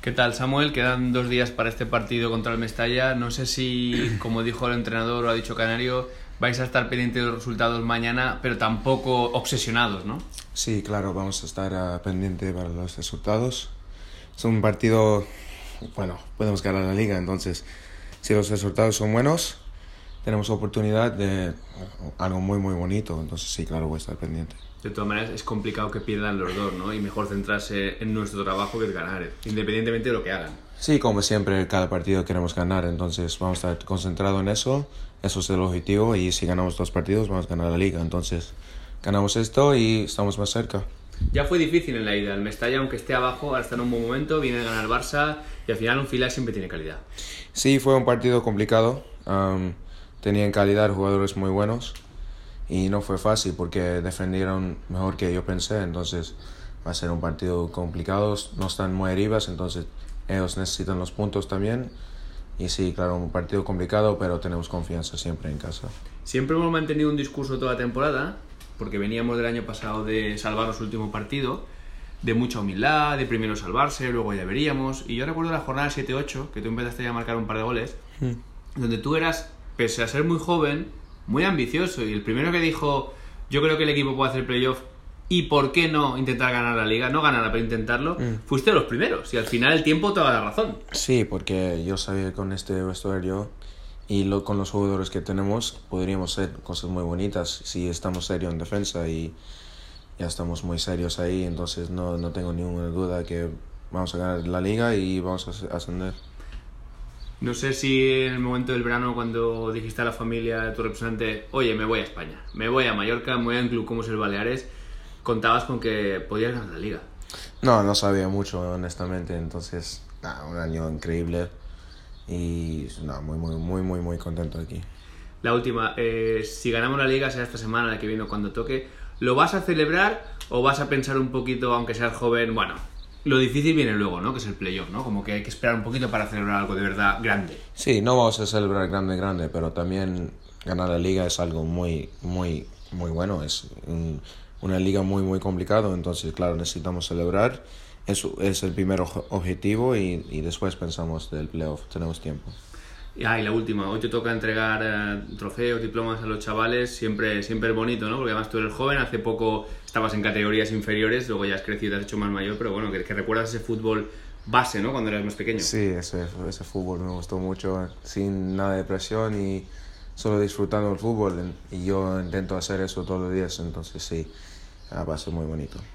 ¿Qué tal, Samuel? Quedan 2 días para este partido contra el Mestalla. No sé si, como dijo el entrenador o ha dicho Canario, vais a estar pendientes de los resultados mañana, pero tampoco obsesionados, ¿no? Sí, claro, vamos a estar pendiente para los resultados. Es un partido, bueno, podemos ganar la liga, entonces si los resultados son buenos, tenemos oportunidad de algo muy muy bonito, entonces sí, claro, voy a estar pendiente. De todas maneras, es complicado que pierdan los dos, ¿no? Y mejor centrarse en nuestro trabajo que es ganar, independientemente de lo que hagan. Sí, como siempre, cada partido queremos ganar, entonces vamos a estar concentrados en eso. Eso es el objetivo, y si ganamos 2 partidos vamos a ganar la liga, entonces ganamos esto y estamos más cerca. Ya fue difícil en la ida. El Mestalla, aunque esté abajo, ahora está en un buen momento, viene a ganar el Barça y al final un filial siempre tiene calidad. Sí, fue un partido complicado. Tenían calidad, jugadores muy buenos, y no fue fácil porque defendieron mejor que yo pensé, entonces va a ser un partido complicado. No están muy arriba, entonces ellos necesitan los puntos también. Y sí, claro, un partido complicado, pero tenemos confianza siempre en casa. Siempre hemos mantenido un discurso toda la temporada, porque veníamos del año pasado de salvarnos el último partido, de mucha humildad, de primero salvarse, luego ya veríamos. Y yo recuerdo la jornada 7-8, que tú empezaste a marcar un par de goles, donde tú eras, pese a ser muy joven, muy ambicioso, y el primero que dijo, yo creo que el equipo puede hacer playoff, y por qué no intentar ganar la liga, no ganarla, pero intentarlo, fuiste de los primeros, y al final el tiempo te da la razón. Sí, porque yo sabía que con este vestuario y con los jugadores que tenemos podríamos hacer cosas muy bonitas si estamos serios en defensa, y ya estamos muy serios ahí, entonces no tengo ninguna duda que vamos a ganar la liga y vamos a ascender. No sé si en el momento del verano, cuando dijiste a la familia de tu representante, oye, me voy a España, me voy a Mallorca, me voy a un club como es el Baleares, contabas con que podías ganar la liga. No sabía mucho, honestamente, entonces un año increíble y muy contento aquí. La última, si ganamos la liga, será esta semana, la que viene, cuando toque, ¿lo vas a celebrar o vas a pensar un poquito, aunque seas joven, bueno, lo difícil viene luego, ¿no? Que es el playoff, ¿no? Como que hay que esperar un poquito para celebrar algo de verdad grande. Sí, no vamos a celebrar grande, pero también ganar la liga es algo muy bueno. Es una liga muy complicado, entonces claro, necesitamos celebrar. Eso es el primer objetivo, y después pensamos del playoff, tenemos tiempo. Y la última, hoy te toca entregar trofeos, diplomas a los chavales, siempre es bonito, ¿no? Porque además tú eres joven, hace poco estabas en categorías inferiores, luego ya has crecido, te has hecho más mayor, pero bueno, que recuerdas ese fútbol base, ¿no? Cuando eras más pequeño. Sí, ese fútbol me gustó mucho, sin nada de presión y solo disfrutando el fútbol, y yo intento hacer eso todos los días, entonces sí, va a ser muy bonito.